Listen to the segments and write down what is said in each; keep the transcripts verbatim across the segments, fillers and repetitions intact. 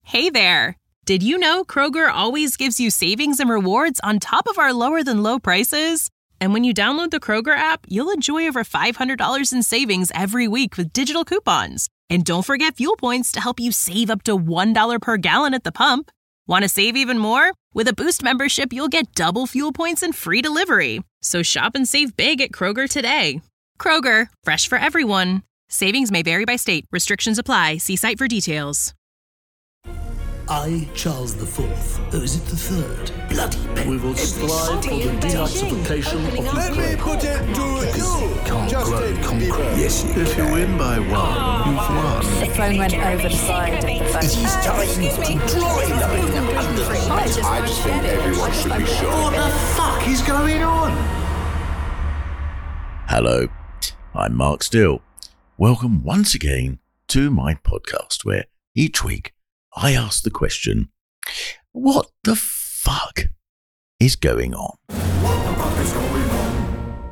Hey there! Did you know Kroger always gives you savings and rewards on top of our lower-than-low prices? And when you download the Kroger app, you'll enjoy over five hundred dollars in savings every week with digital coupons. And don't forget fuel points to help you save up to one dollar per gallon at the pump. Want to save even more? With a Boost membership, you'll get double fuel points and free delivery. So shop and save big at Kroger today. Kroger, fresh for everyone. Savings may vary by state. Restrictions apply. See site for details. I, Charles the Fourth, oh, is it the third? Bloody pen. We will strive for the denazification of Ukraine. Let me put it to you, Can't Justin grow concrete. Bieber. Yes, you If you can. win by one, you've won. The phone went over the side of the phone. It is time to dry under the I just, I just think everyone should be sure. What the fuck is going on? Hello, I'm Mark Still. Welcome once again to my podcast where each week I ask the question, what the fuck is going on? What the fuck is going on?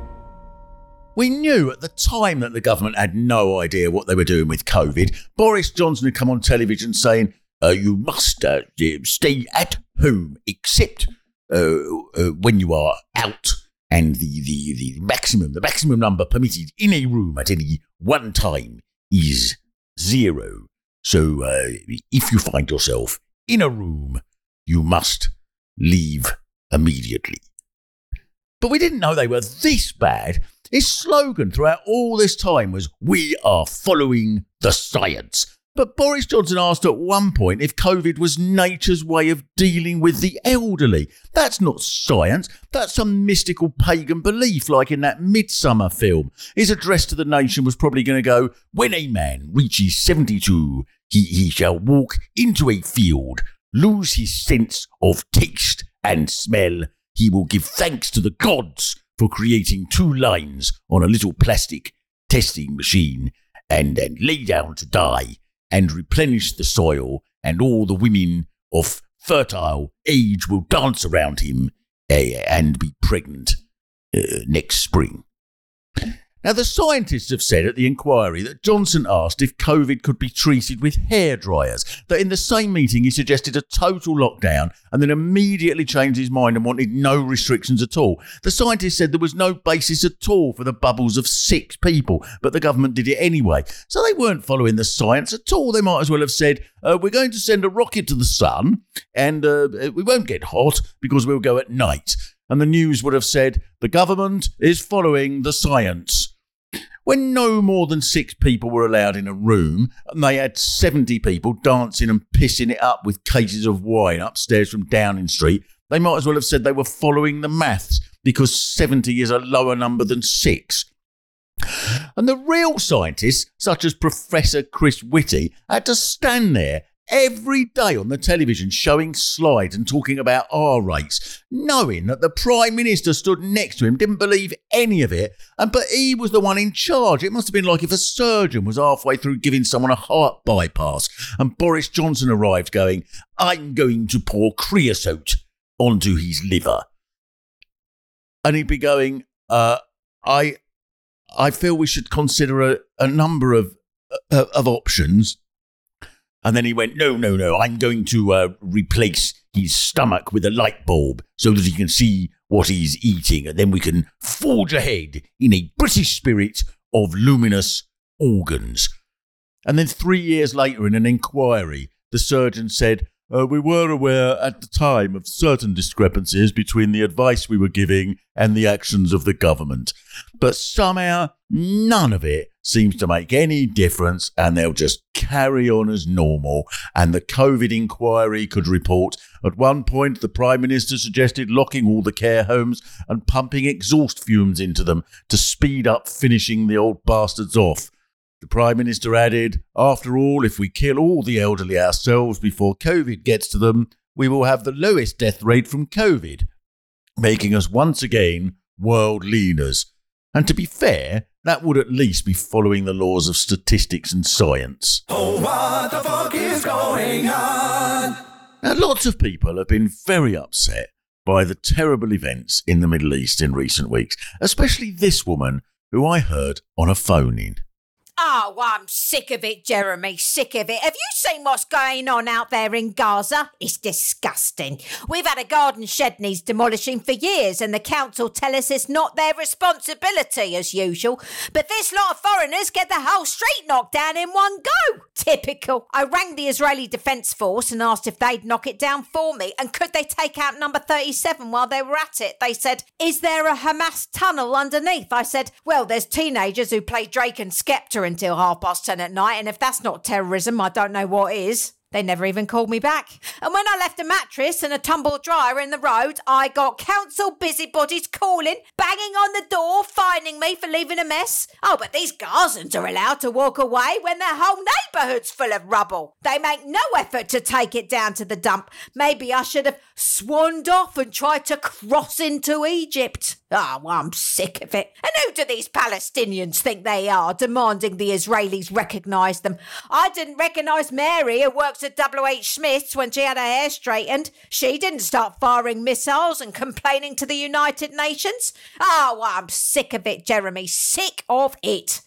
We knew at the time that the government had no idea what they were doing with COVID. Boris Johnson had come on television saying, uh, you must uh, stay at home except uh, uh, when you are out. And the, the, the maximum, the maximum number permitted in a room at any one time is zero. So uh, if you find yourself in a room, you must leave immediately. But we didn't know they were this bad. His slogan throughout all this time was, we are following the science. But Boris Johnson asked at one point if COVID was nature's way of dealing with the elderly. That's not science. That's some mystical pagan belief like in that Midsummer film. His address to the nation was probably going to go, when a man reaches seventy-two, he, he shall walk into a field, lose his sense of taste and smell. He will give thanks to the gods for creating two lines on a little plastic testing machine and then lay down to die and replenish the soil, and all the women of fertile age will dance around him uh, and be pregnant uh, next spring. Now, the scientists have said at the inquiry that Johnson asked if COVID could be treated with hairdryers, that in the same meeting he suggested a total lockdown and then immediately changed his mind and wanted no restrictions at all. The scientists said there was no basis at all for the bubbles of six people, but the government did it anyway. So they weren't following the science at all. They might as well have said, uh, we're going to send a rocket to the sun and uh, we won't get hot because we'll go at night. And the news would have said, the government is following the science. When no more than six people were allowed in a room and they had seventy people dancing and pissing it up with cases of wine upstairs from Downing Street, they might as well have said they were following the maths because seventy is a lower number than six. And the real scientists, such as Professor Chris Whitty, had to stand there every day on the television showing slides and talking about R rates, knowing that the Prime Minister stood next to him, didn't believe any of it, and but he was the one in charge. It must have been like if a surgeon was halfway through giving someone a heart bypass and Boris Johnson arrived going, I'm going to pour creosote onto his liver. And he'd be going, uh, I I feel we should consider a, a number of, uh, of options. And then he went, no, no, no, I'm going to uh, replace his stomach with a light bulb so that he can see what he's eating. And then we can forge ahead in a British spirit of luminous organs. And then three years later in an inquiry, the surgeon said, uh, we were aware at the time of certain discrepancies between the advice we were giving and the actions of the government. But somehow none of it seems to make any difference and they'll just carry on as normal. And the COVID inquiry could report, at one point the Prime Minister suggested locking all the care homes and pumping exhaust fumes into them to speed up finishing the old bastards off. The Prime Minister added, after all, if we kill all the elderly ourselves before COVID gets to them, we will have the lowest death rate from COVID, making us once again world leaders. And to be fair, that would at least be following the laws of statistics and science. Oh, what the fuck is going on? Now, lots of people have been very upset by the terrible events in the Middle East in recent weeks, especially this woman who I heard on a phone-in. Oh, I'm sick of it, Jeremy, sick of it. Have you seen what's going on out there in Gaza? It's disgusting. We've had a garden shed needs demolishing for years and the council tell us it's not their responsibility as usual. But this lot of foreigners get the whole street knocked down in one go. Typical. I rang the Israeli Defence Force and asked if they'd knock it down for me and could they take out number thirty-seven while they were at it. They said, is there a Hamas tunnel underneath? I said, well, there's teenagers who play Drake and Skepta until half past ten at night, and if that's not terrorism, I don't know what is. They never even called me back. And when I left a mattress and a tumble dryer in the road, I got council busybodies calling, banging on the door, fining me for leaving a mess. Oh, but these Gazans are allowed to walk away when their whole neighbourhood's full of rubble. They make no effort to take it down to the dump. Maybe I should have swanned off and tried to cross into Egypt. Oh, well, I'm sick of it. And who do these Palestinians think they are, demanding the Israelis recognise them? I didn't recognise Mary, who works at W H Smith's, when she had her hair straightened. She didn't start firing missiles and complaining to the United Nations. Oh, well, I'm sick of it, Jeremy. Sick of it.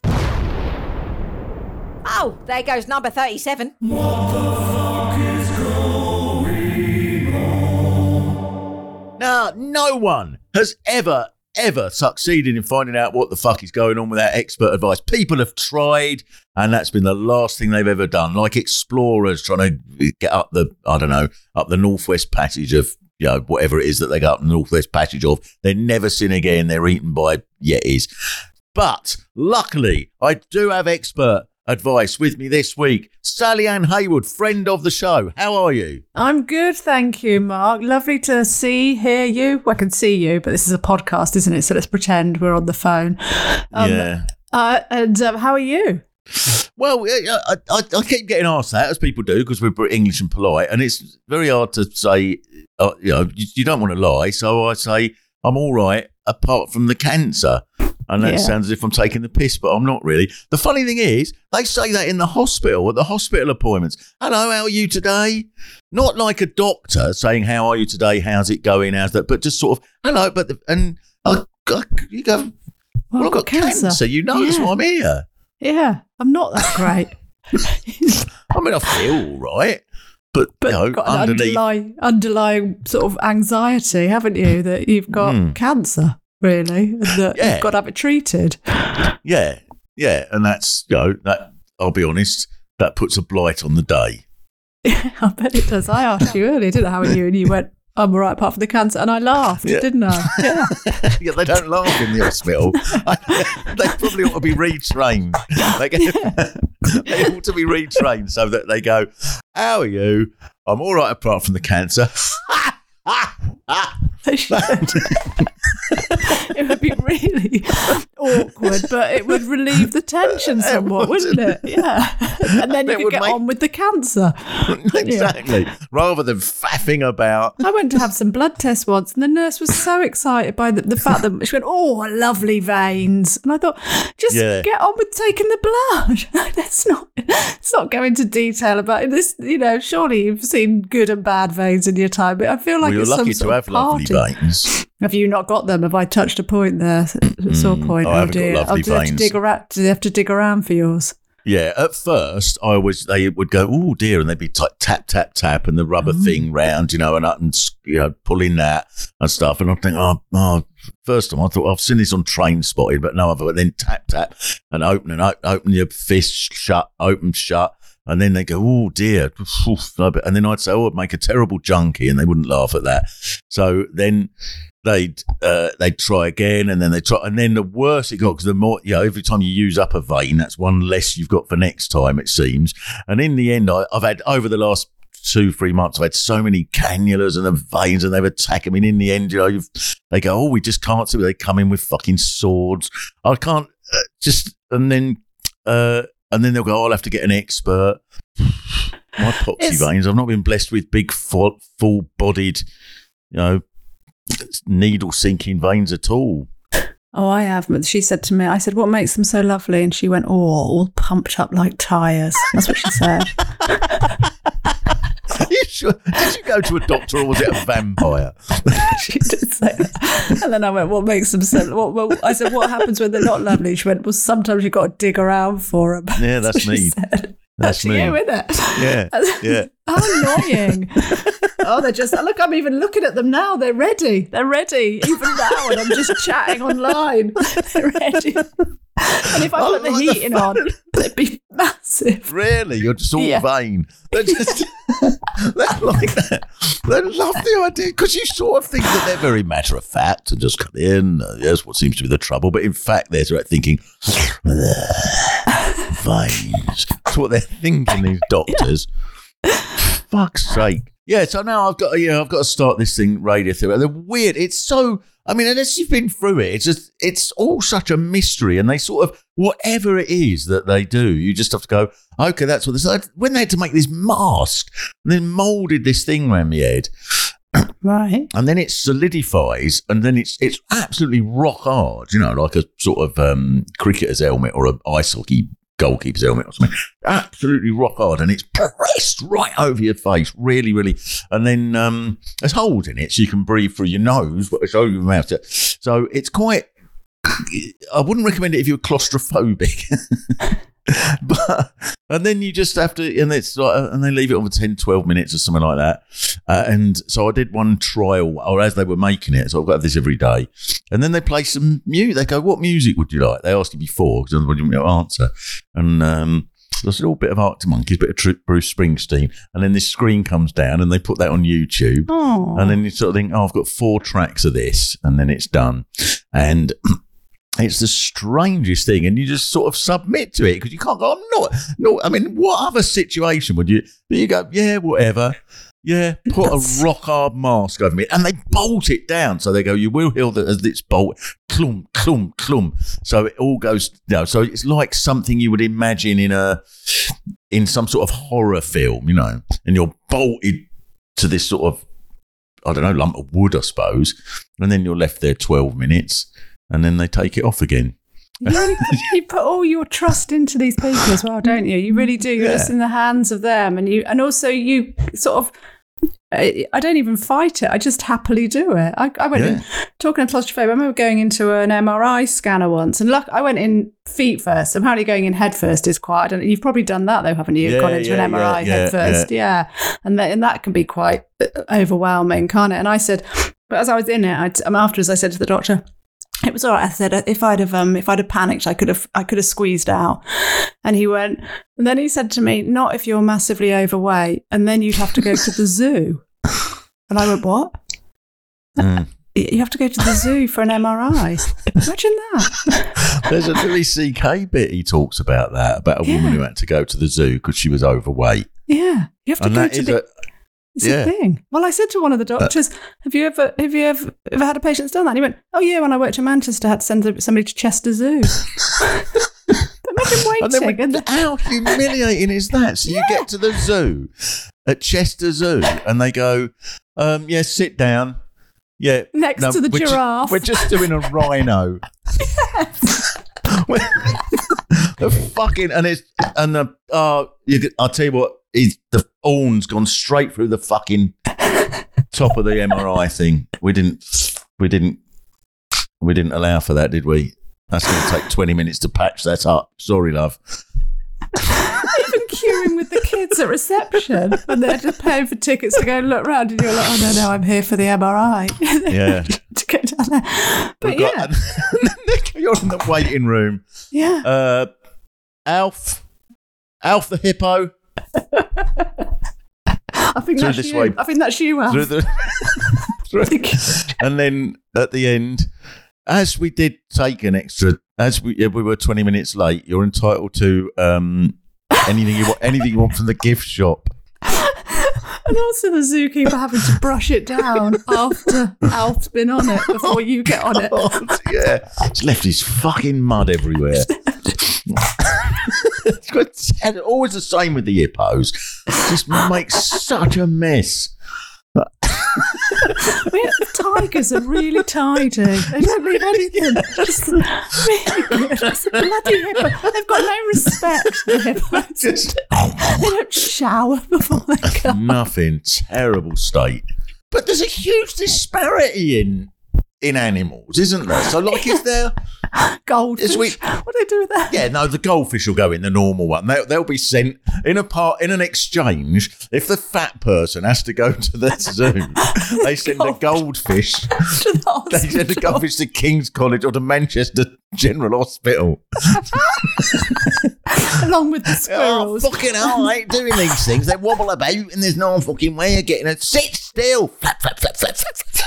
Oh, there goes number thirty-seven. What the fuck is going on? Now, no one has ever, ever succeeded in finding out what the fuck is going on without expert advice. People have tried, and that's been the last thing they've ever done. Like explorers trying to get up the, I don't know, up the Northwest Passage of, you know, whatever it is that they go up the Northwest Passage of. They're never seen again. They're eaten by Yetis. But luckily, I do have expert advice with me this week. Sally Ann Haywood, friend of the show. How are you? I'm good, thank you, Mark. Lovely to see, hear you. Well, I can see you, but this is a podcast, isn't it? So let's pretend we're on the phone. Um, yeah. Uh, and um, how are you? Well, I, I, I keep getting asked that, as people do, because we're English and polite, and it's very hard to say, uh, you know, you, you don't want to lie, so I say I'm all right, apart from the cancer. And that yeah. sounds as if I'm taking the piss, but I'm not really. The funny thing is, they say that in the hospital, at the hospital appointments. Hello, how are you today? Not like a doctor saying, how are you today? How's it going? How's that? But just sort of, hello, but, the, and uh, you go, well, well, I've got cancer. cancer. You know, yeah. that's why I'm here. Yeah, I'm not that great. I mean, I feel all right. But, but you know, you've got an underlying, underlying sort of anxiety, haven't you, that you've got mm. cancer. Really, and that yeah. you've got to have it treated. Yeah, yeah, and that's, you know, that, I'll be honest, that puts a blight on the day. Yeah, I bet it does. I asked you earlier, didn't I, how are you? And you went, I'm all right apart from the cancer, and I laughed, yeah. didn't I? Yeah. Yeah, they don't laugh in the hospital. They probably ought to be retrained. They, get, they ought to be retrained so that they go, how are you? I'm all right apart from the cancer. They should. It would be really awkward, but it would relieve the tension somewhat, wouldn't it? Yeah. And then you could get make... on with the cancer. Exactly. Yeah. Rather than faffing about. I went to have some blood tests once, and the nurse was so excited by the, the fact that she went, oh, lovely veins. And I thought, just yeah. get on with taking the blood. Let's not, let's not go into detail about it. This, you know, surely you've seen good and bad veins in your time, but I feel like well, it's you're lucky some to have lovely veins. Have you not got them? Have I touched a point there? A sore mm, point. I oh haven't dear. got lovely oh, do, veins. Have to dig around, do they have to dig around for yours? Yeah, at first I was. They would go, oh dear, and they'd be t- tap tap tap, and the rubber oh. thing round, you know, and up and you know pulling that and stuff. And I think, oh, oh, first time I thought I've seen this on Train Spotting, but no other. But then tap tap and open and open, open your fist shut, open shut. And then they go, oh, dear. And then I'd say, oh, I'd make a terrible junkie. And they wouldn't laugh at that. So then they'd uh, they'd try again. And then they try. And then the worse it got, because the more, you know, every time you use up a vein, that's one less you've got for next time, it seems. And in the end, I, I've had, over the last two, three months, I've had so many cannulas and the veins, and they've attacked them. And in the end, you know, you've, they go, oh, we just can't see. They come in with fucking swords. I can't uh, just, and then, uh, And then they'll go, oh, I'll have to get an expert. My poxy it's, veins, I've not been blessed with big, full, full-bodied, you know, needle-sinking veins at all. Oh, I have. But she said to me, I said, what makes them so lovely? And she went, oh, all pumped up like tyres. That's what she said. Are you sure? Did you go to a doctor or was it a vampire? She did. say that. And then I went, what makes them so, what, well, I said, what happens when they're not lovely? She went, well, sometimes you've got to dig around for them. Yeah, that's me. Said. That's, That's me. you, isn't it? Yeah, yeah. How annoying. Oh, they're just, look, I'm even looking at them now. They're ready. They're ready, even now. And I'm just chatting online. They're ready. And if I, I put the like heating the on, it'd be massive. Really? You're just all yeah. vain. They're just, they're like that. They love the idea because you sort of think that they're very matter of fact and just come in. Uh, yes, what seems to be the trouble. But in fact, they're sort of thinking, veins. That's what they're thinking, these doctors. Yeah. Fuck's sake. Yeah, so now I've got, yeah, I've got to start this thing, radiotherapy. They're weird. It's so, I mean, unless you've been through it, it's just, it's all such a mystery. And they sort of, whatever it is that they do, you just have to go, okay, that's what this is. When they had to make this mask and then moulded this thing around my head. Right. And then it solidifies and then it's it's absolutely rock hard, you know, like a sort of um, cricketer's helmet or an ice hockey goalkeeper's helmet or something. Absolutely rock hard, and it's pressed right over your face, really, really. And then um, there's holes in it so you can breathe through your nose, but it's over your mouth. So it's quite. I wouldn't recommend it if you're claustrophobic. But and then you just have to, and it's like, and they leave it on for ten, twelve minutes or something like that. Uh, and so I did one trial, or as they were making it, so I've got this every day. And then they play some music. They go, "What music would you like?" They asked you before because otherwise you wouldn't answer. And um, so I said, "Oh, a bit of Arctic Monkeys, a bit of Tr- Bruce Springsteen." And then this screen comes down, and they put that on YouTube. Aww. And then you sort of think, "Oh, I've got four tracks of this," and then it's done. And it's the strangest thing, and you just sort of submit to it because you can't go, I'm not, no, I mean, what other situation would you, you go, yeah, whatever, yeah, put a rock hard mask over me, and they bolt it down. So they go, you will heal the, as it's bolt, clum, clum, clum. So it all goes, you know, so it's like something you would imagine in a, in some sort of horror film, you know, and you're bolted to this sort of, I don't know, lump of wood, I suppose, and then you're left there twelve minutes. And then they take it off again. You, really put, you put all your trust into these people as well, don't you? You really do. You're yeah. just in the hands of them, and you, and also you sort of. I, I don't even fight it. I just happily do it. I, I went yeah. in talking to claustrophobia. I remember going into an M R I scanner once, and look, I went in feet first. Apparently, going in head first is quite. I don't. You've probably done that though, haven't you? You've yeah, gone into yeah, an M R I yeah, head first, yeah. yeah. And that and that can be quite overwhelming, can't it? And I said, but as I was in it, I'd, um, afterwards, I said to the doctor, it was all right. I said, if I'd have, um, if I'd have panicked, I could have, I could have squeezed out. And he went, and then he said to me, not if you're massively overweight, and then you'd have to go to the zoo. And I went, what? Mm. You have to go to the zoo for an M R I. Imagine that. There's a Louis C K bit he talks about that, about a yeah. woman who had to go to the zoo because she was overweight. Yeah, you have to and go to the. A- It's yeah. a thing. Well, I said to one of the doctors, uh, "Have you ever, have you ever, ever had a patient that's done that?" And he went, "Oh yeah, when I worked in Manchester, I had to send somebody to Chester Zoo." Imagine waiting. And then, and the- how humiliating is that? So yeah. you get to the zoo at Chester Zoo, and they go, um, "Yeah, sit down." Yeah, next no, to the we're giraffe. Ju- we're just doing a rhino. Yes. The fucking and it's and the uh, you, I'll tell you what. He's, the horn's gone straight through the fucking top of the M R I thing. We didn't, we didn't, we didn't allow for that, did we? That's going to take twenty minutes to patch that up. Sorry, love. Even queuing with the kids at reception, and they're just paying for tickets to go and look round, and you're like, oh no, no, I'm here for the M R I. Yeah. To go down there. But We've yeah, got, you're in the waiting room. Yeah. Uh, Alf, Alf the hippo. I think through that's this you. way. I think that's you, Alf. Through the, through, and then at the end, as we did take an extra, as we we were twenty minutes late, you're entitled to um, anything you want, anything you want from the gift shop. And also the zookeeper having to brush it down after Alf's been on it before you get on it. Oh, yeah, it's left his fucking mud everywhere. It's always the same with the hippos. It just makes such a mess. We have tigers are really tidy. They don't leave anything. Just really good. It's a bloody hippo. They've got no respect for hippos. Just, they don't shower before they come. Nothing. Terrible state. But there's a huge disparity in in animals, isn't there? So, like, is there goldfish? We, what do they do with that? Yeah, no, the goldfish will go in the normal one. They'll, they'll be sent in a part in an exchange. If the fat person has to go to the zoo, they send a goldfish. To the they send a goldfish to King's College or to Manchester General Hospital. Along with the squirrels. Oh, fucking hell, I ain't doing these things. They wobble about and there's no fucking way of getting it. Sit still. Flap, flap, flap, flap, flap, flap.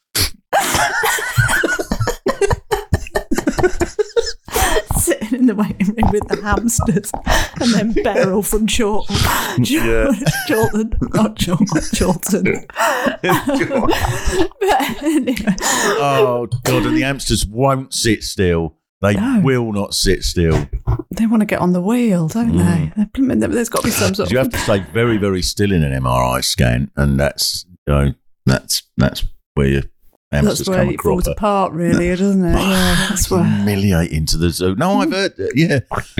Sitting in the waiting room with the hamsters and then Beryl from Chorlton. Yeah. Chorlton. Not Chorlton. Chorlton. But anyway. Oh, God, and the hamsters won't sit still. They no. will not sit still. They want to get on the wheel, don't mm. they? There's got to be some sort you of... have to stay very, very still in an M R I scan, and that's, you know, that's, that's where you... That's where it falls apart, really, doesn't it? Yeah, that's where... Humiliating to the zoo. No, I've heard it, yeah.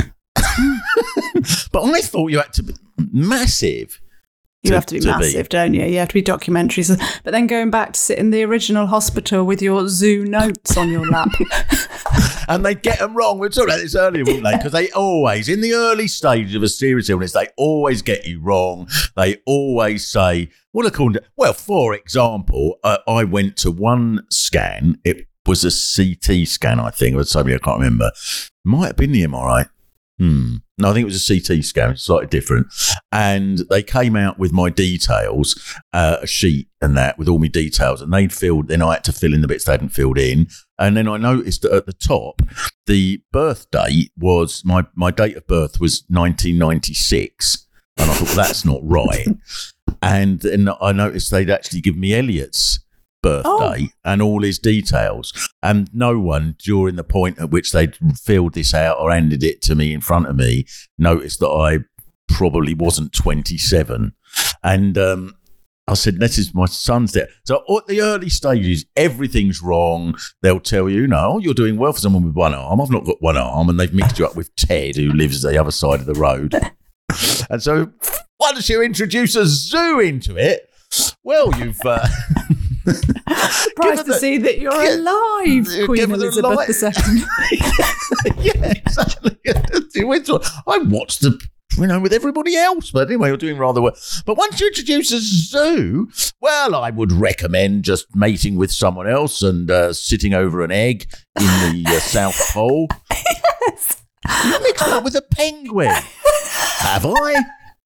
But I thought you had to be massive. You to, have to be to massive, be. don't you? You have to be documentaries. But then going back to sit in the original hospital with your zoo notes on your lap. And they get them wrong. We were talking about this earlier, wouldn't they? Because they always, in the early stages of a serious illness, they always get you wrong. They always say, well, according to, well, for example, uh, I went to one scan. It was a C T scan, I think. It was something I can't remember. Might have been the M R I. Hmm. No, I think it was a C T scan, slightly different. And they came out with my details, uh, a sheet and that with all my details. And they'd filled, then I had to fill in the bits they hadn't filled in. And then I noticed that at the top, the birth date was, my, my date of birth was nineteen ninety-six. And I thought, well, that's not right. And then I noticed they'd actually given me Elliot's birthday oh. and all his details, and no one during the point at which they'd filled this out or handed it to me in front of me noticed that I probably wasn't twenty-seven. And um, I said, this is my son's there. So at the early stages, everything's wrong. They'll tell you, no, you're doing well for someone with one arm. I've not got one arm. And they've mixed you up with Ted, who lives the other side of the road. And so once you introduce a zoo into it, well, you've... Uh, surprised to see that you're alive, Queen Elizabeth the Second. Yeah, exactly. I watched the, you know, with everybody else, but anyway, you're doing rather well. But once you introduce a zoo, well, I would recommend just mating with someone else and uh, sitting over an egg in the uh, South Pole. Yes. You mixed up with a penguin. Have I?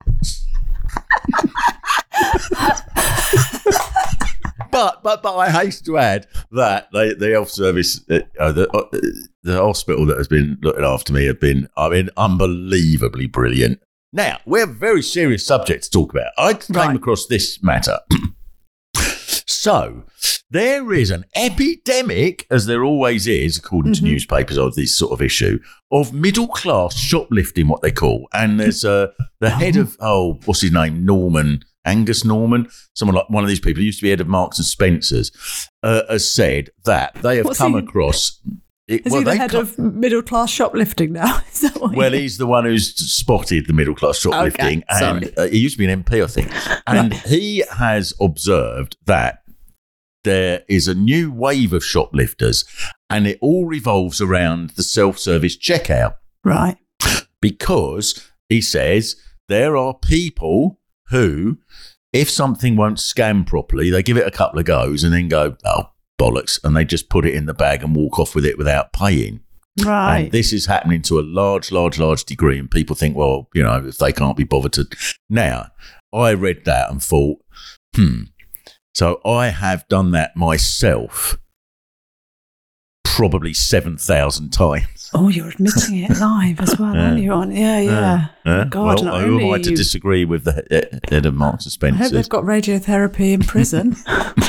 But but but I haste to add that the the health service, uh, the uh, the hospital that has been looking after me have been, I mean, unbelievably brilliant. Now, we have a very serious subject to talk about. I came right. across this matter. So, there is an epidemic, as there always is, according mm-hmm. to newspapers of this sort of issue, of middle-class shoplifting, what they call. And there's uh, the head of, oh, what's his name, Norman, Angus Norman, someone like one of these people who used to be head of Marks and Spencer's, uh, has said that they have what's come he, across... It, is well, he the head come, of middle-class shoplifting now? Is that what well, he he's the one who's spotted the middle-class shoplifting. Okay, sorry. And uh, he used to be an M P, I think. And right. he has observed that there is a new wave of shoplifters, and it all revolves around the self-service checkout. Right. Because, he says, there are people who, if something won't scan properly, they give it a couple of goes and then go, oh, bollocks, and they just put it in the bag and walk off with it without paying. Right. And this is happening to a large, large, large degree, and people think, well, you know, if they can't be bothered to... Now, I read that and thought, hmm... So I have done that myself probably seven thousand times. Oh, you're admitting it live as well, aren't you? On? Yeah, yeah. Uh, uh, God, well, who am I to disagree with the head of Marks and Spencer? I hope they've got radiotherapy in prison.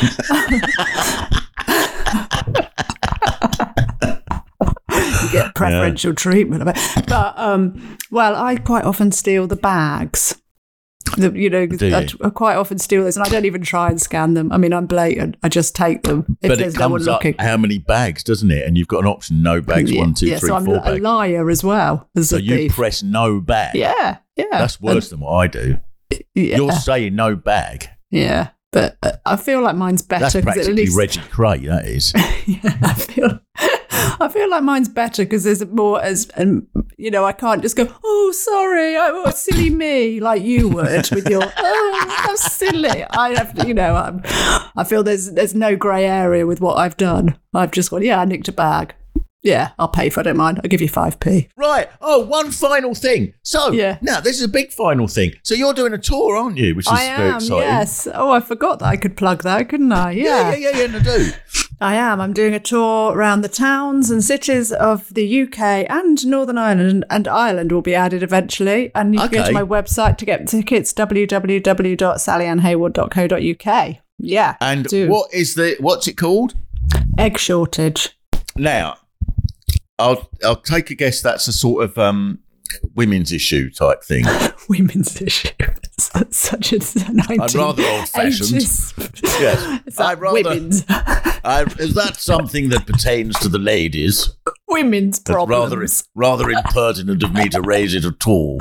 You get preferential yeah. treatment of it. But, um, well, I quite often steal the bags. The, you know, you? I, I quite often steal this, and I don't even try and scan them. I mean, I'm blatant. I just take them if but there's it no one comes up looking. How many bags, doesn't it? And you've got an option: no bags, yeah, one, two, yeah, three, so I'm four a bags. liar as well. As so a you thief. press no bag. Yeah, yeah. That's worse and, than what I do. Yeah. You're saying no bag. Yeah. But uh, I feel like mine's better. That's 'cause practically at least, Reggie Cray, that is. yeah, I feel, I feel like mine's better because there's more as, and you know, I can't just go, oh, sorry, I oh, silly me, like you would with your, oh, how silly. I have, to, you know, I'm, I feel there's there's no grey area with what I've done. I've just gone, yeah, I nicked a bag. Yeah, I'll pay for it, I don't mind. I'll give you five p. Right. Oh, one final thing. So, Yeah. now this is a big final thing. So you're doing a tour, aren't you? Which is I very am, exciting. yes. Oh, I forgot that I could plug that, couldn't I? Yeah, yeah, yeah, yeah, no, do. I am. I'm doing a tour around the towns and cities of the U K and Northern Ireland, and Ireland will be added eventually. And you can go Okay. to my website to get tickets, w w w dot sally ann hayward dot co dot u k. Yeah. And do. what is the, what's it called? Egg shortage. Now, I'll I'll take a guess that's a sort of um, women's issue type thing. Women's issue. That's such a nineteen I'm rather old-fashioned. eighties. Yes. Is that I'd rather, women's? I, is that something that pertains to the ladies? Women's That's rather problems. rather impertinent of me to raise it at all.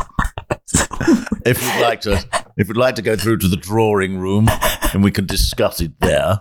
If you'd like to, if you'd like to go through to the drawing room and we can discuss it there.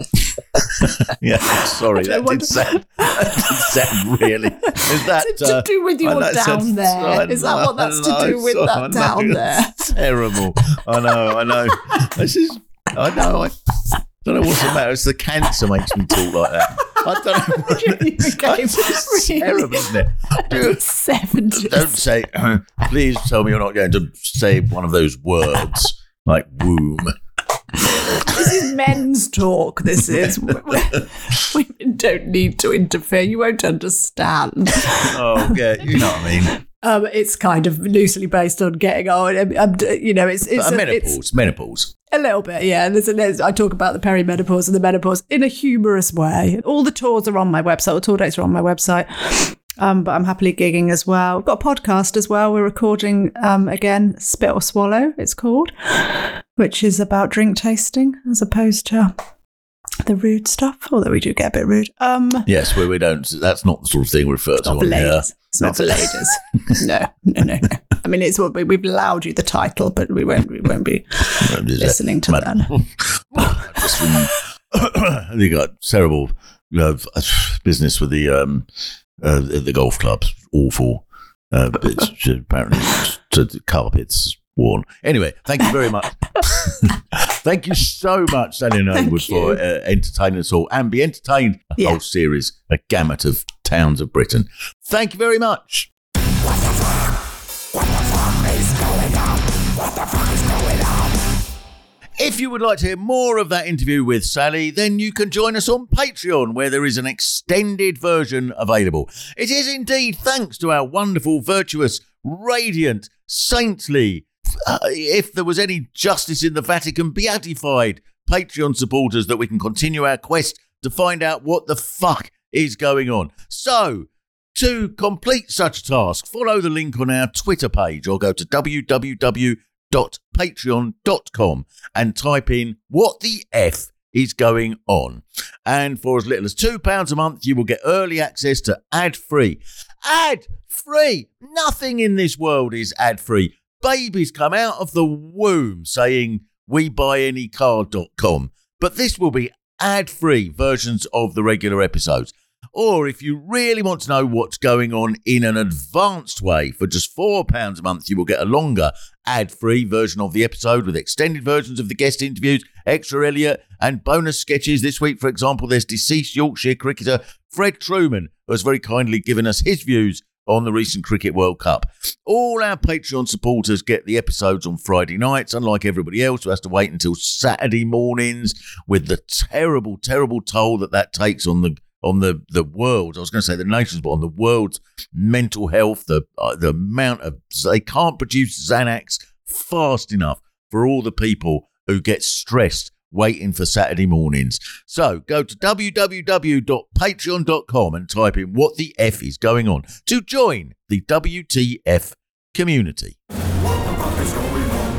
Yeah, sorry, that what- did sound, that did sound really. Is that Is it to uh, do with your I know it down sounds- there? I Is that know, what that's I to do know, with so- that I know, down there? it's terrible. I know, I know. This is. I know. I don't know what's the matter. It's the cancer makes me talk like that. I don't know. What, You became it's really- terrible, isn't it? Dude, seventies. don't say. Please tell me you're not going to say one of those words like womb. This is men's talk. This is. Women don't need to interfere. You won't understand. Oh, yeah, you know what I mean. Um, it's kind of loosely based on getting on. um, um, you know, it's it's But a a, menopause, it's menopause. a little bit, yeah. There's a, there's, I talk about the perimenopause and the menopause in a humorous way. All the tours are on my website. All the tour dates are on my website. Um, but I'm happily gigging as well. We've got a podcast as well. We're recording um, again, Spit or Swallow, it's called, which is about drink tasting as opposed to the rude stuff, although we do get a bit rude. Um, Yes, where we don't. That's not the sort of thing we refer to not for on here. ladies. It's not for ladies. No, no, no, no. I mean, it's what we, we've allowed you the title, but we won't. We won't be listening to that. They got terrible you know, business with the um, uh, the golf clubs. Awful. Uh, it's apparently to the carpets worn. Anyway, thank you very much. Thank you so much, Sally Haywood, for uh, entertaining us all and be entertained a Yeah. whole series, a gamut of towns of Britain. Thank you very much. If you would like to hear more of that interview with Sally, then you can join us on Patreon, where there is an extended version available. It is indeed thanks to our wonderful, virtuous, radiant, saintly, uh, if there was any justice in the Vatican, beatified Patreon supporters that we can continue our quest to find out what the fuck is going on. So, to complete such a task, follow the link on our Twitter page or go to w w w dot patreon dot com and type in what the F is going on. And for as little as two pounds a month, you will get early access to ad-free. Ad-free! Nothing in this world is ad-free. Babies come out of the womb saying we buy any card dot com. But this will be ad-free versions of the regular episodes. Or if you really want to know what's going on in an advanced way, for just four pounds a month, you will get a longer ad-free version of the episode with extended versions of the guest interviews, extra Elliot, and bonus sketches. This week, for example, there's deceased Yorkshire cricketer Fred Truman, who has very kindly given us his views on the recent Cricket World Cup. All our Patreon supporters get the episodes on Friday nights, unlike everybody else who has to wait until Saturday mornings with the terrible, terrible toll that that takes on the on the, the world. I was going to say the nations, but on the world's mental health, the uh, the amount of, they can't produce Xanax fast enough for all the people who get stressed waiting for Saturday mornings. So go to w w w dot patreon dot com and type in what the F is going on to join the W T F community. What the fuck is going on?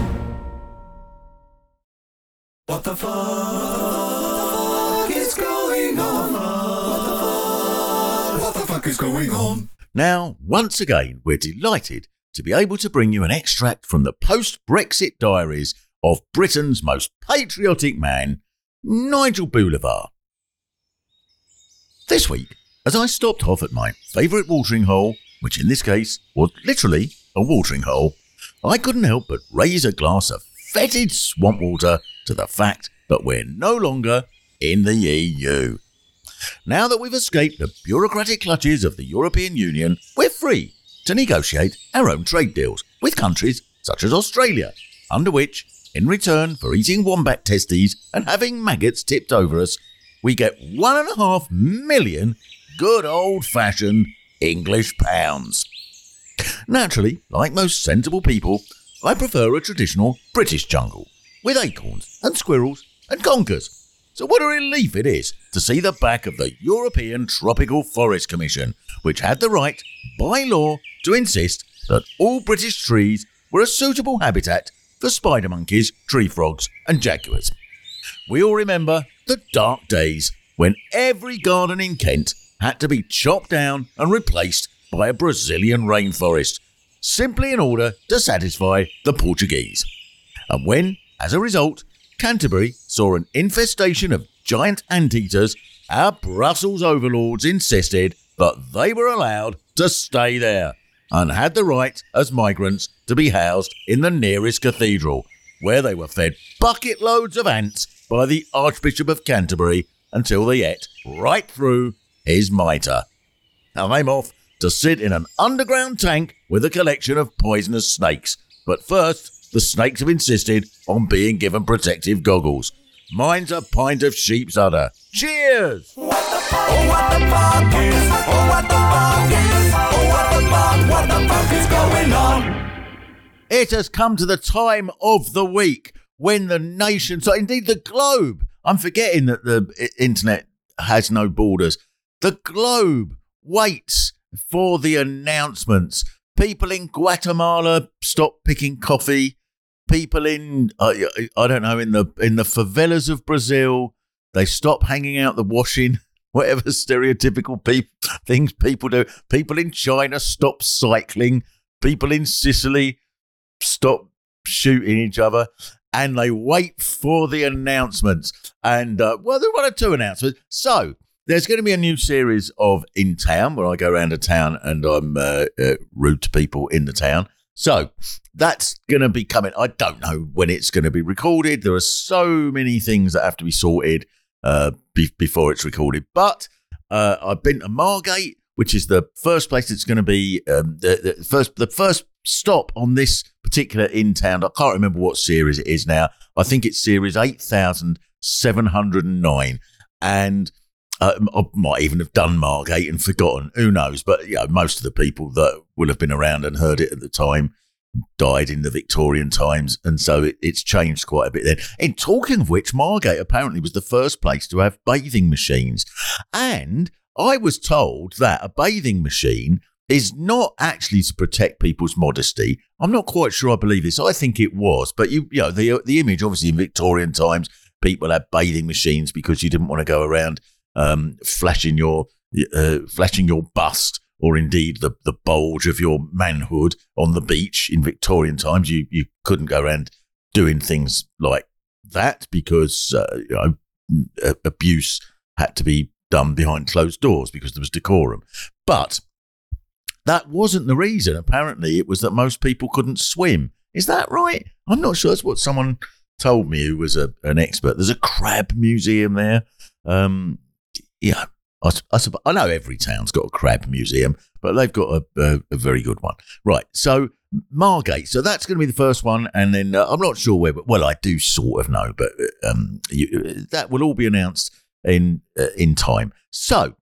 What the fuck is going on? What the fuck is going on? Now, once again, we're delighted to be able to bring you an extract from the post-Brexit diaries of Britain's most patriotic man, Nigel Boulevard. This week, as I stopped off at my favourite watering hole, which in this case was literally a watering hole, I couldn't help but raise a glass of fetid swamp water to the fact that we're no longer in the E U. Now that we've escaped the bureaucratic clutches of the European Union, we're free to negotiate our own trade deals with countries such as Australia, under which, in return for eating wombat testes and having maggots tipped over us, we get one and a half million good old-fashioned English pounds. Naturally, like most sensible people, I prefer a traditional British jungle with acorns and squirrels and conkers. So what a relief it is to see the back of the European Tropical Forest Commission, which had the right, by law, to insist that all British trees were a suitable habitat for spider monkeys, tree frogs and jaguars. We all remember the dark days when every garden in Kent had to be chopped down and replaced by a Brazilian rainforest, simply in order to satisfy the Portuguese. And when, as a result, Canterbury saw an infestation of giant anteaters, our Brussels overlords insisted that they were allowed to stay there and had the right as migrants to be housed in the nearest cathedral, where they were fed bucket loads of ants by the Archbishop of Canterbury until they ate right through his mitre. Now I'm off to sit in an underground tank with a collection of poisonous snakes, but first the snakes have insisted on being given protective goggles. Mine's a pint of sheep's udder. Cheers! What the fuck? Oh, what the fuck is? Oh, what the fuck is? Oh, what the fuck? What the fuck is going on? It has come to the time of the week when the nation, so indeed the globe, I'm forgetting that the internet has no borders. The globe waits for the announcements. People in Guatemala stop picking coffee. People in, uh, I don't know, in the in the favelas of Brazil, they stop hanging out the washing, whatever stereotypical pe- things people do. People in China stop cycling. People in Sicily stop shooting each other. And they wait for the announcements. And, uh, well, there are one or two announcements. So, there's going to be a new series of In Town, where I go around a town and I'm uh, uh, rude to people in the town. So, that's going to be coming. I don't know when it's going to be recorded. There are so many things that have to be sorted uh, be- before it's recorded. But uh, I've been to Margate, which is the first place it's going to be, um, the, the first the first stop on this particular In Town. I can't remember what series it is now. I think it's series eight thousand seven hundred nine. And uh, I might even have done Margate and forgotten. Who knows? But you know, most of the people that will have been around and heard it at the time died in the Victorian times. And so it, it's changed quite a bit then. In talking of which, Margate apparently was the first place to have bathing machines. And I was told that a bathing machine is not actually to protect people's modesty. I'm not quite sure I believe this. I think it was. But, you, you know, the the image, obviously, in Victorian times, people had bathing machines because you didn't want to go around um, flashing your uh, flashing your bust or indeed the, the bulge of your manhood on the beach in Victorian times. You, you couldn't go around doing things like that because, uh, you know, abuse had to be done behind closed doors because there was decorum. But that wasn't the reason. Apparently, it was that most people couldn't swim. Is that right? I'm not sure. That's what someone told me who was a, an expert. There's a crab museum there. Um, yeah, I, I, I know every town's got a crab museum, but they've got a, a, a very good one. Right, so Margate. So that's going to be the first one. And then uh, I'm not sure where, but well, I do sort of know, but um, you, that will all be announced in uh, in time. So,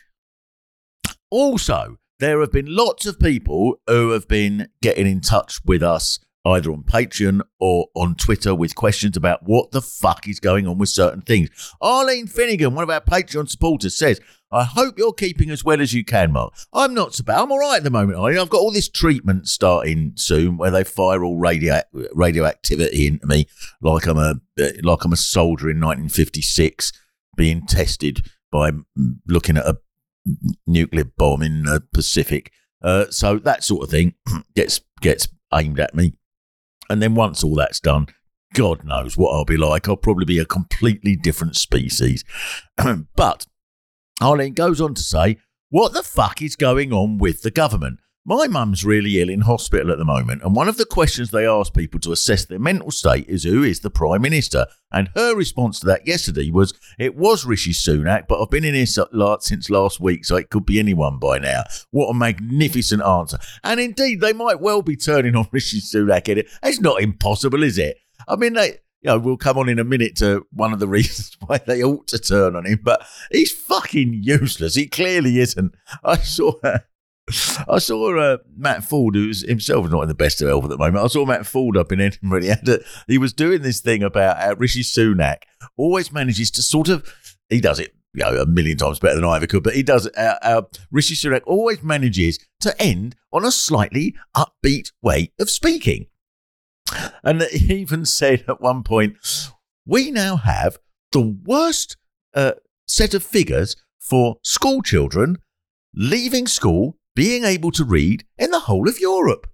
also, there have been lots of people who have been getting in touch with us either on Patreon or on Twitter with questions about what the fuck is going on with certain things. Arlene Finnegan, one of our Patreon supporters, says, I hope you're keeping as well as you can, Mark. I'm not so bad. I'm all right at the moment, Arlene. I've got all this treatment starting soon where they fire all radio radioactivity into me like I'm a like I'm a soldier in nineteen fifty-six being tested by looking at a nuclear bomb in the Pacific. Uh, so that sort of thing gets gets aimed at me. And then once all that's done, God knows what I'll be like. I'll probably be a completely different species. But Arlene goes on to say, what the fuck is going on with the government? My mum's really ill in hospital at the moment, and one of the questions they ask people to assess their mental state is who is the Prime Minister? And her response to that yesterday was, it was Rishi Sunak, but I've been in here since last week, so it could be anyone by now. What a magnificent answer. And indeed, they might well be turning on Rishi Sunak in it. It's not impossible, is it? I mean, they... You know, we'll come on in a minute to one of the reasons why they ought to turn on him, but he's fucking useless. He clearly isn't. I saw uh, I saw uh, Matt Ford, who's himself not in the best of health at the moment. I saw Matt Ford up in Edinburgh. He, had a, he was doing this thing about how Rishi Sunak always manages to sort of, he does it, you know, a million times better than I ever could, but he does, uh, uh, Rishi Sunak always manages to end on a slightly upbeat way of speaking. And he even said at one point, we now have the worst uh, set of figures for school children leaving school, being able to read in the whole of Europe.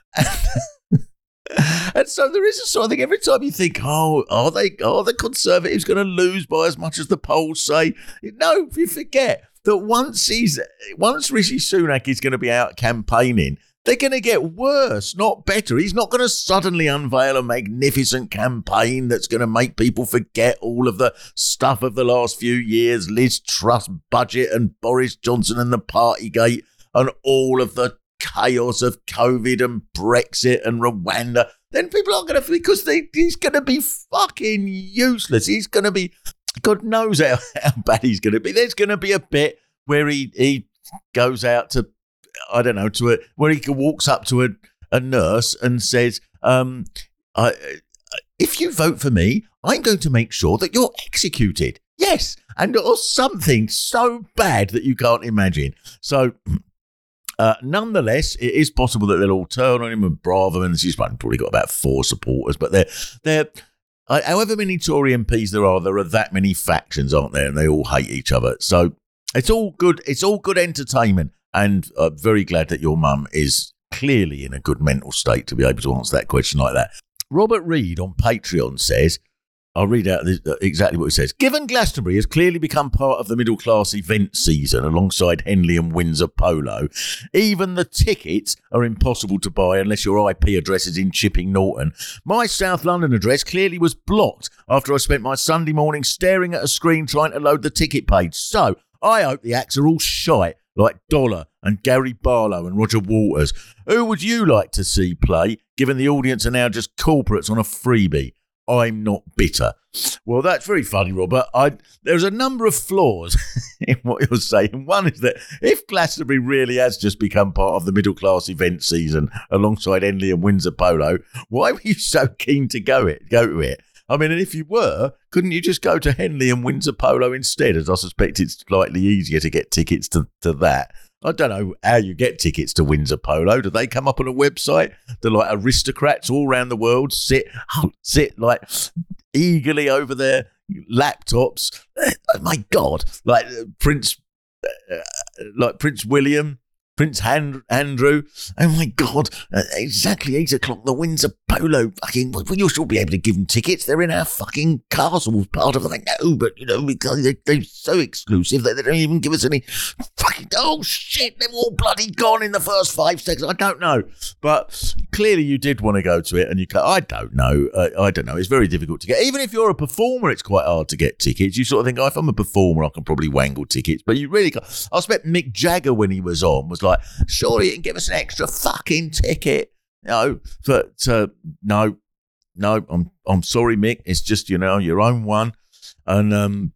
And so there is a sort of thing, every time you think, oh, are they, are the Conservatives going to lose by as much as the polls say? No, you forget that once he's, once Rishi Sunak is going to be out campaigning, they're going to get worse, not better. He's not going to suddenly unveil a magnificent campaign that's going to make people forget all of the stuff of the last few years, Liz Truss budget and Boris Johnson and the Partygate and all of the chaos of COVID and Brexit and Rwanda. Then people aren't going to, because they, he's going to be fucking useless. He's going to be, God knows how, how bad he's going to be. There's going to be a bit where he, he goes out to, I don't know, to a, where he walks up to a, a nurse and says, um, I, if you vote for me, I'm going to make sure that you're executed. Yes. And or something so bad that you can't imagine. So, uh, nonetheless, it is possible that they'll all turn on him and Braverman. He's probably got about four supporters, but they're, they're, uh, however many Tory M Ps there are, there are that many factions, aren't there? And they all hate each other. So it's all good. It's all good entertainment. And I'm very glad that your mum is clearly in a good mental state to be able to answer that question like that. Robert Reed on Patreon says, I'll read out this, uh, exactly what he says. Given Glastonbury has clearly become part of the middle-class event season alongside Henley and Windsor Polo, even the tickets are impossible to buy unless your I P address is in Chipping Norton. My South London address clearly was blocked after I spent my Sunday morning staring at a screen trying to load the ticket page. So I hope the acts are all shite, like Dollar and Gary Barlow and Roger Waters. Who would you like to see play, given the audience are now just corporates on a freebie? I'm not bitter. Well, that's very funny, Robert. I, there's a number of flaws in what you're saying. One is that if Glastonbury really has just become part of the middle-class event season alongside Henley and Windsor Polo, why were you so keen to go it? Go to it? I mean, and if you were, couldn't you just go to Henley and Windsor Polo instead, as I suspect it's slightly easier to get tickets to, to that? I don't know how you get tickets to Windsor Polo. Do they come up on a website? Do like aristocrats all around the world sit sit like eagerly over their laptops? Oh my God, like Prince, uh, like Prince William, Prince Han- Andrew. Oh my God, uh, exactly eight o'clock. The Windsor Polo. Fucking, well, you should be able to give them tickets. They're in our fucking castles, part of them. I know, but you know, because they're, they're so exclusive that they don't even give us any. Fucking, oh shit, they're all bloody gone in the first five seconds. I don't know, but clearly you did want to go to it, and you. I don't know. Uh, I don't know. It's very difficult to get. Even if you're a performer, it's quite hard to get tickets. You sort of think, oh, if I'm a performer, I can probably wangle tickets, but you really can't. I expect Mick Jagger when he was on was like, surely you can give us an extra fucking ticket. No, but uh, no, no. I'm I'm sorry, Mick. It's just, you know, your own one, and um.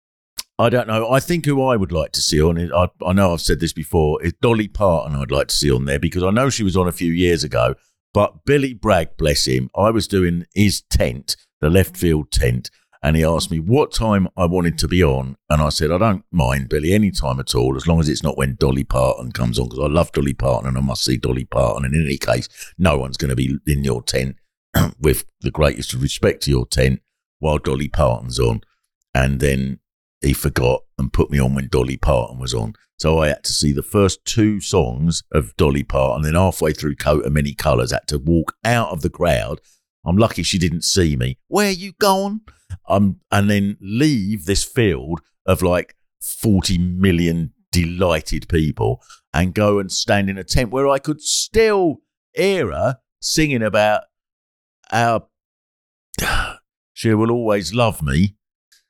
I don't know. I think who I would like to see on it, I, I know I've said this before, is Dolly Parton I'd like to see on there, because I know she was on a few years ago, but Billy Bragg, bless him, I was doing his tent, the left field tent, and he asked me what time I wanted to be on, and I said, I don't mind, Billy, any time at all, as long as it's not when Dolly Parton comes on, because I love Dolly Parton and I must see Dolly Parton, and in any case, no one's going to be in your tent, with the greatest respect to your tent, while Dolly Parton's on. And then he forgot and put me on when Dolly Parton was on. So I had to see the first two songs of Dolly Parton. Then halfway through Coat of Many Colours, had to walk out of the crowd I'm lucky she didn't see me. Where you gone? Um, and then leave this field of like forty million delighted people and go and stand in a tent where I could still hear her singing about our She Will Always Love Me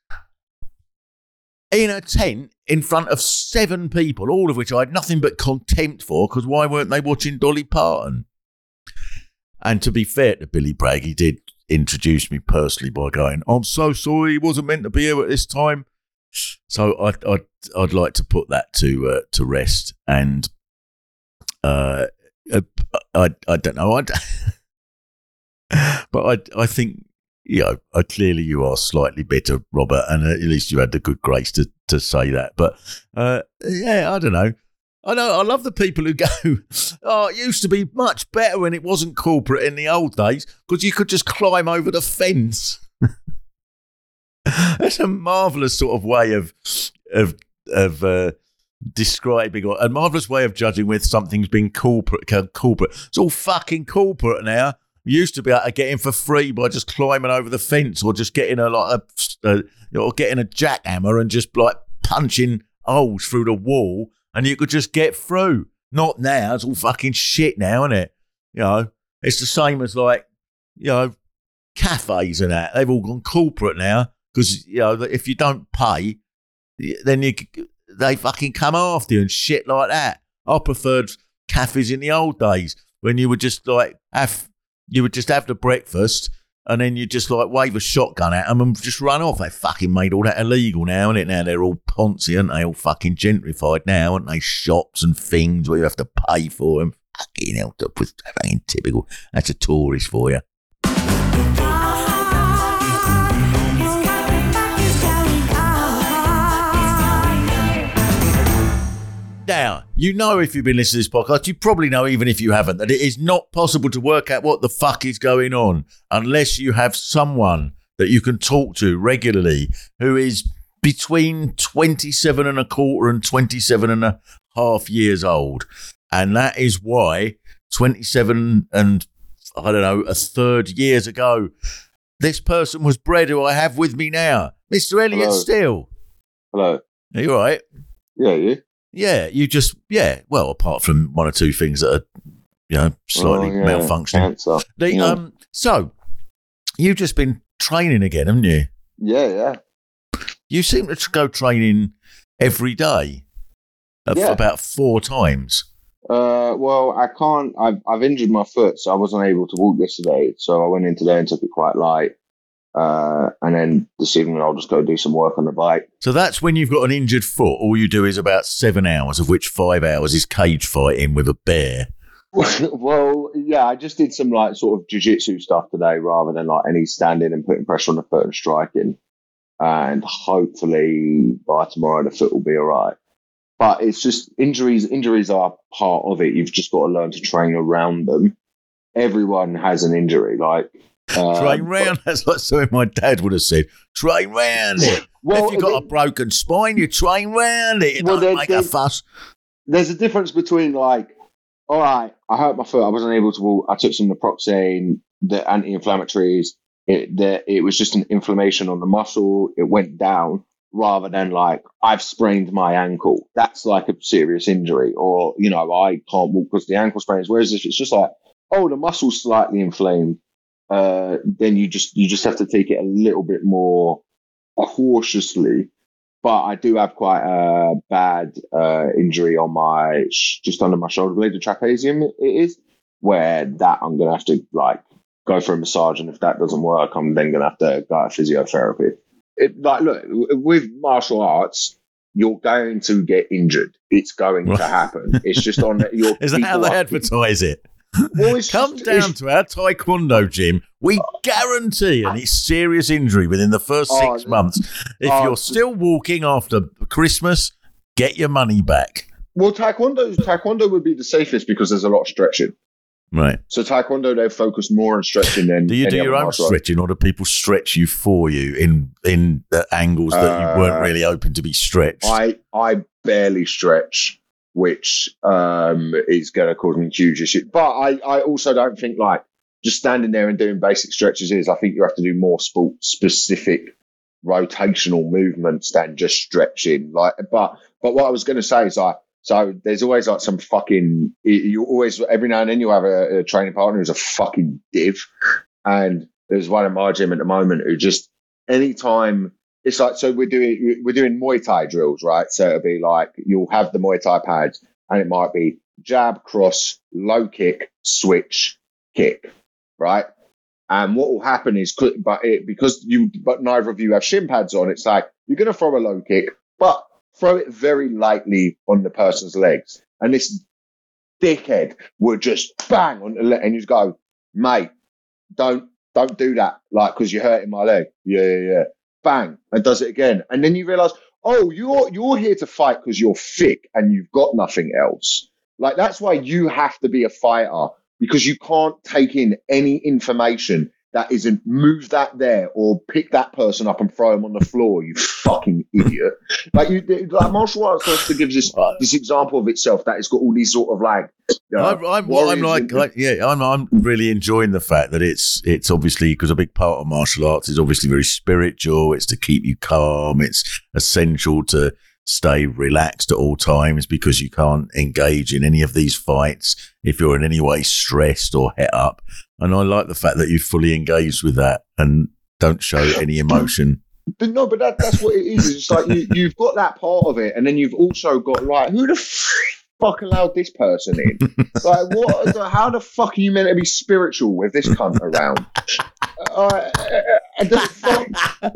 in a tent in front of seven people, all of which I had nothing but contempt for, because why weren't they watching Dolly Parton? And to be fair to Billy Bragg, he did introduce me personally by going, I'm so sorry he wasn't meant to be here at this time. So I'd, I'd, I'd like to put that to uh, to rest. And uh, I, I don't know, I'd, but I, I think, you know, uh, clearly you are slightly bitter, Robert, and at least you had the good grace to, to say that. But uh, yeah, I don't know. I know I love the people who go, oh, it used to be much better when it wasn't corporate in the old days because you could just climb over the fence. That's a marvellous sort of way of of of uh, describing, or a marvellous way of judging with something's been corporate. Corporate. It's all fucking corporate now. You used to be able to get in for free by just climbing over the fence, or just getting a like a, a or getting a jackhammer and just like punching holes through the wall, and you could just get through. Not now. It's all fucking shit now, isn't it? You know, it's the same as like, you know, cafes and that. They've all gone corporate now because, you know, if you don't pay, then you they fucking come after you and shit like that. I preferred cafes in the old days when you would just like have. You would just have the breakfast and then you just like wave a shotgun at them and just run off. They fucking made all that illegal now, isn't it? Now they're all poncy, aren't they? All fucking gentrified now, aren't they? Shops and things where you have to pay for them. Fucking hell, fucking typical. That's a tourist for you. Now, you know if you've been listening to this podcast, you probably know even if you haven't, that it is not possible to work out what the fuck is going on unless you have someone that you can talk to regularly who is between twenty-seven and a quarter and twenty-seven and a half years old. And that is why twenty-seven and, I don't know, a third years ago, this person was bred who I have with me now. Mister Elliot Hello. Steele. Hello. Are you all right? Yeah, you? Yeah, you just, yeah, well, apart from one or two things that are, you know, slightly Oh, yeah. malfunctioning. Cancer. The, Yeah. um, so, you've just been training again, haven't you? Yeah, yeah. You seem to go training every day, uh, Yeah. about four times. Uh, well, I can't. I've I've injured my foot, so I wasn't able to walk yesterday. So I went in today and took it quite light. Uh, and then this evening I'll just go do some work on the bike. So that's when you've got an injured foot. All you do is about seven hours, of which five hours is cage fighting with a bear. Well, yeah, I just did some like sort of jiu-jitsu stuff today rather than like any standing and putting pressure on the foot and striking. And hopefully by tomorrow the foot will be all right. But it's just injuries. Injuries are part of it. You've just got to learn to train around them. Everyone has an injury. Like um, Train round. That's like something my dad would have said. Train round it. Well, if you've got it- a broken spine, you train round it. You Well, don't there- make there- a fuss. There's a difference between like, all right, I hurt my foot. I wasn't able to walk. I took some naproxen, the anti-inflammatories. It the, it was just an inflammation on the muscle. It went down. Rather than like, I've sprained my ankle. That's like a serious injury. Or, you know, I can't walk because the ankle sprains. Whereas if it's just like, oh, the muscle's slightly inflamed, uh, then you just you just have to take it a little bit more cautiously. But I do have quite a bad uh, injury on my, sh- just under my shoulder blade, the trapezium it is, where that I'm going to have to like go for a massage. And if that doesn't work, I'm then going to have to go to physiotherapy. It, like, look, with martial arts, you're going to get injured. It's going to happen. It's just on your. Is that how they advertise it? Well, it's Come just- down it's- to our taekwondo gym. We guarantee any serious injury within the first Oh, six months. If oh, you're still walking after Christmas, get your money back. Well, taekwondo, taekwondo would be the safest because there's a lot of stretching. Right. So taekwondo, they focus more on stretching than. Do you any do your other own martial art. stretching, or do people stretch you for you in in the angles that you weren't Uh, really hoping to be stretched? I I barely stretch, which um is going to cause me huge issues. But I I also don't think like just standing there and doing basic stretches is. I think you have to do more sport specific rotational movements than just stretching. Like, but but what I was going to say is like, so there's always like some fucking. You always every now and then you have a, a training partner who's a fucking div, and there's one in my gym at the moment who just anytime. It's like, so we're doing we're doing Muay Thai drills, right? So it'll be like you'll have the Muay Thai pads, and it might be jab, cross, low kick, switch, kick, right? And what will happen is, but it, because you, but neither of you have shin pads on, it's like you're going to throw a low kick, but throw it very lightly on the person's legs, and this dickhead would just bang on the leg, and you just go, mate, don't don't do that, like because you're hurting my leg. Yeah, yeah, yeah. Bang, and does it again, and then you realise, oh, you're you're here to fight because you're thick and you've got nothing else. Like that's why you have to be a fighter, because you can't take in any information that isn't move that there or pick that person up and throw him on the floor. You fucking idiot! Like you, like martial arts has to give this this example of itself that it's got all these sort of like. Uh, I'm, I'm, I'm like, like, yeah, I'm, I'm really enjoying the fact that it's, it's obviously because a big part of martial arts is obviously very spiritual. It's to keep you calm. It's essential to stay relaxed at all times because you can't engage in any of these fights if you're in any way stressed or het up. And I like the fact that you fully engaged with that and don't show any emotion. But no, but that, that's what it is. It's like you, you've got that part of it, and then you've also got like, who the f- fuck allowed this person in? Like, what? How the fuck are you meant to be spiritual with this cunt around? Uh, and the fuck,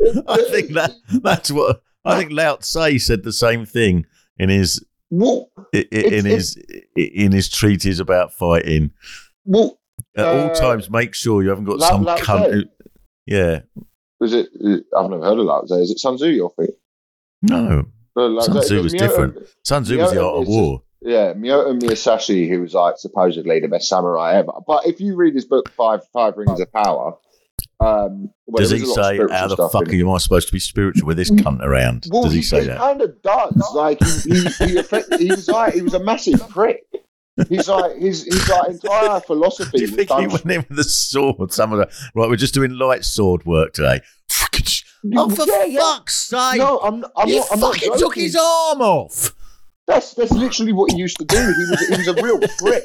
I think that that's what I think. Lao Tse said the same thing in his what? in, in his in his treatise about fighting. Well, at uh, all times, make sure you haven't got Lao, some Lao cunt. Who, yeah. Was it? I've never heard of Lao Tse. Is it Sun Tzu? Your thing? No. Lao Sun Tzu was Miyoto, different. Sun Tzu was the art of war. Yeah, Miyoto Musashi, who was like supposedly the best samurai ever. But if you read his book, Five Five Rings of Power, um, well, does he say, "How the fuck are you am I supposed to be spiritual with this cunt around"? Well, does he, he say he that? Kind of does. Like he, he, he, affect, he was like he was a massive prick. He's like his his like entire philosophy. Do you think he went in with a sword? Some of the right, we're just doing light sword work today. Oh, for yeah, yeah. fuck's sake! No, I'm. I'm you not. I'm fucking not took his arm off. That's that's literally what he used to do. He was he was a real prick.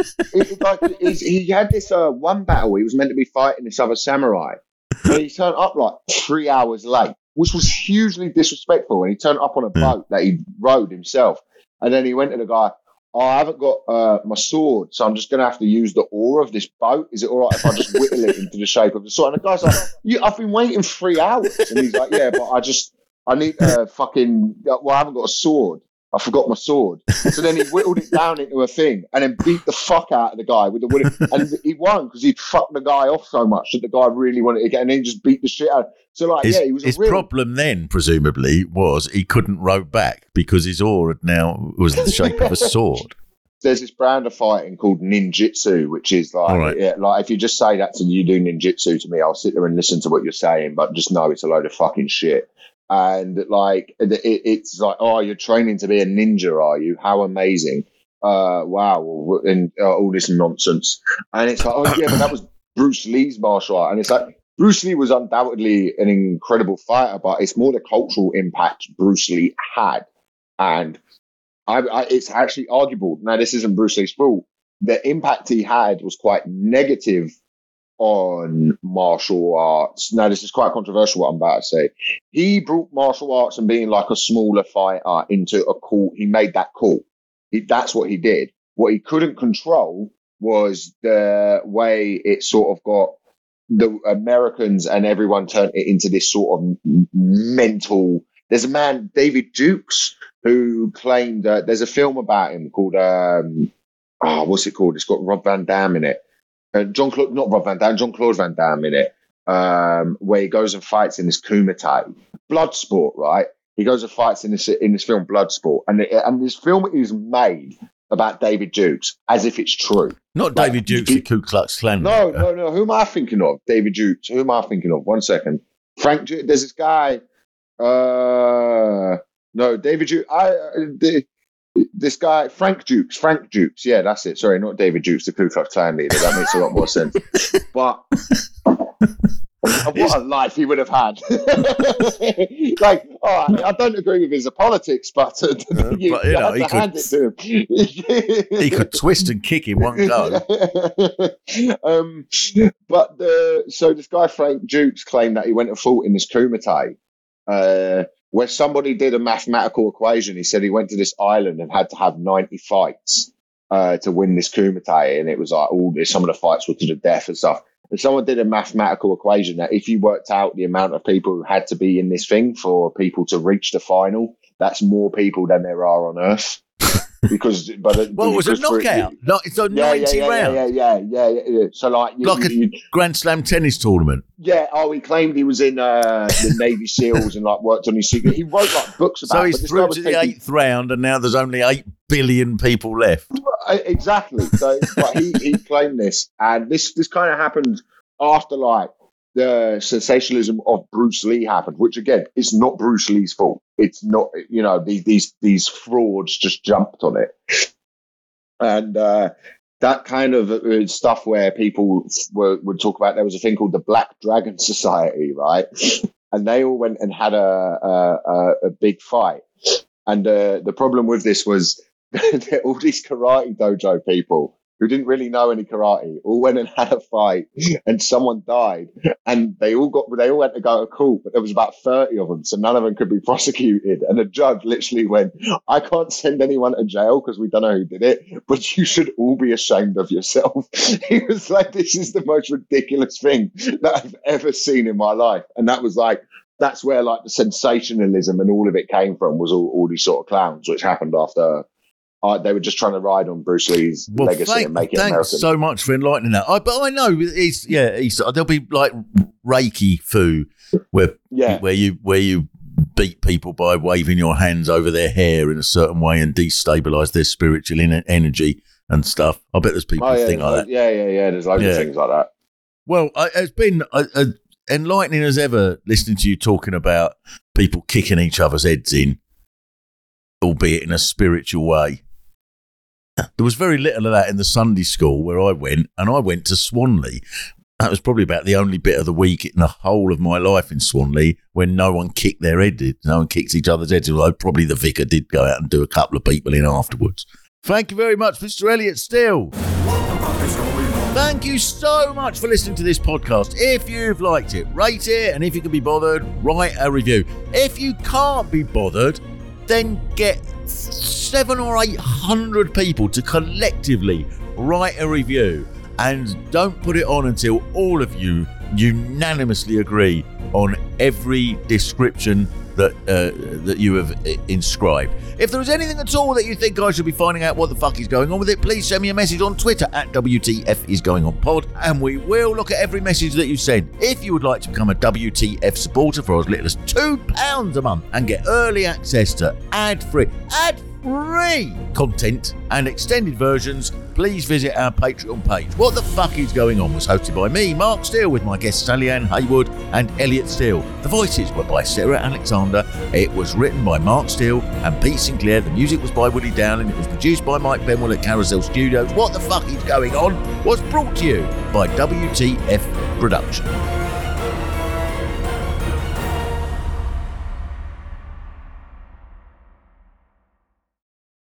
It, like he's, he had this uh, one battle. He was meant to be fighting this other samurai, and he turned up like three hours late, which was hugely disrespectful. And he turned up on a boat that he rowed himself, and then he went to the guy. Oh, I haven't got uh, my sword, so I'm just going to have to use the oar of this boat. Is it all right if I just whittle it into the shape of the sword? And the guy's like, you, I've been waiting three hours. And he's like, yeah, but I just, I need a fucking, well, I haven't got a sword. I forgot my sword. So then he whittled it down into a thing and then beat the fuck out of the guy with the whittle. And he won because he'd fucked the guy off so much that the guy really wanted to get, and then he just beat the shit out. So like, his, yeah, he was a his real... problem then, presumably, was he couldn't row back because his oar had now was the shape of a sword. There's this brand of fighting called ninjutsu, which is like, right. yeah, like if you just say that to you do ninjutsu to me, I'll sit there and listen to what you're saying, but just know it's a load of fucking shit. And like, it, it's like, oh, you're training to be a ninja, are you? How amazing! Uh, wow, and uh, all this nonsense. And it's like, oh yeah, but that was Bruce Lee's martial art, and it's like Bruce Lee was undoubtedly an incredible fighter, but it's more the cultural impact Bruce Lee had, and. I, I, it's actually arguable. Now, this isn't Bruce Lee's fault. The impact he had was quite negative on martial arts. Now, this is quite controversial, what I'm about to say. He brought martial arts and being like a smaller fighter into a cool, he made that cool. He, that's what he did. What he couldn't control was the way it sort of got the Americans and everyone turned it into this sort of mental. There's a man, David Dukes, who claimed uh, there's a film about him called um, oh, what's it called? It's got Rob Van Dam in it. Uh, John Claude, not Rob Van Dam, John Claude Van Damme in it, um, where he goes and fights in this Kumite Bloodsport, right? He goes and fights in this in this film Bloodsport, and it, and this film is made about David Dukes as if it's true. Not like, David Dukes, the Ku Klux Klan. No, no, no. Who am I thinking of? David Dukes. Who am I thinking of? One second. Frank. There's this guy. Uh, no, David Dukes. I. The, this guy, Frank Dukes, Frank Dukes, yeah, that's it. Sorry, not David Dukes, the Ku Klux Klan leader. That makes a lot more sense. But what a life he would have had. Like, oh, I don't agree with his politics, but, uh, uh, you, but you you know, have he to could, hand it to him. he could twist and kick in one go. um, but the, so this guy, Frank Dukes, claimed that he went and fought in this Kumite, uh, where somebody did a mathematical equation. He said he went to this island and had to have ninety fights uh, to win this Kumite, and it was like all this, some of the fights were to the death and stuff. And someone did a mathematical equation that if you worked out the amount of people who had to be in this thing for people to reach the final, that's more people than there are on Earth. Because, but it, well, it was a knockout. It, no, it's a yeah, ninety yeah, yeah, round. Yeah, yeah, yeah, yeah, yeah. So like, you, like a you, Grand Slam tennis tournament. Yeah. Oh, he claimed he was in uh, the Navy SEALs and like worked on his secret. He wrote like books about. So it, he's but through to the taking... eighth round, and now there's only eight billion people left. Exactly. So but he he claimed this, and this this kind of happened after like the sensationalism of Bruce Lee happened, which again is not Bruce Lee's fault. It's not, you know, these these these frauds just jumped on it. And uh, that kind of uh, stuff where people were, would talk about, there was a thing called the Black Dragon Society, right? And they all went and had a a, a big fight. And uh, the problem with this was all these karate dojo people who didn't really know any karate all went and had a fight, and someone died, and they all got they all went to go to court, but there was about thirty of them, so none of them could be prosecuted. And the judge literally went, "I can't send anyone to jail because we don't know who did it, but you should all be ashamed of yourself." He was like, "This is the most ridiculous thing that I've ever seen in my life," and that was like. That's where like the sensationalism and all of it came from, was all, all these sort of clowns, which happened after uh, they were just trying to ride on Bruce Lee's well, legacy thank, and make it thanks American. so much for enlightening that. I, but I know he's, yeah, he's, there'll be like Reiki foo where yeah. where you where you beat people by waving your hands over their hair in a certain way and destabilize their spiritual in- energy and stuff. I bet there's people oh, who yeah, think like that. Yeah, yeah, yeah. There's loads yeah. of things like that. Well, I, it's been a, a enlightening as ever listening to you talking about people kicking each other's heads in, albeit in a spiritual way. There was very little of that in the Sunday school where I went, and I went to Swanley. That was probably about the only bit of the week in the whole of my life in Swanley when no one kicked their head in. No one kicked each other's heads, although probably the vicar did go out and do a couple of people in afterwards. Thank you very much, Mister Elliot Steele. Thank you so much for listening to this podcast. If you've liked it, rate it, and if you can be bothered, write a review. If you can't be bothered, then get seven or eight hundred people to collectively write a review, and don't put it on until all of you unanimously agree on every description that uh, that you have inscribed. If there is anything at all that you think I should be finding out what the fuck is going on with it, please send me a message on Twitter at W T F is going on pod, and we will look at every message that you send. If you would like to become a W T F supporter for as little as two pounds a month and get early access to ad-free, ad-free content and extended versions, please visit our Patreon page. What the Fuck Is Going On was hosted by me, Mark Steele, with my guests Sally Ann Haywood and Elliot Steele. The voices were by Sarah Alexander. It was written by Mark Steele and Pete Sinclair. The music was by Woody Dowling. It was produced by Mike Benwell at Carousel Studios. What the Fuck Is Going On was brought to you by W T F Production.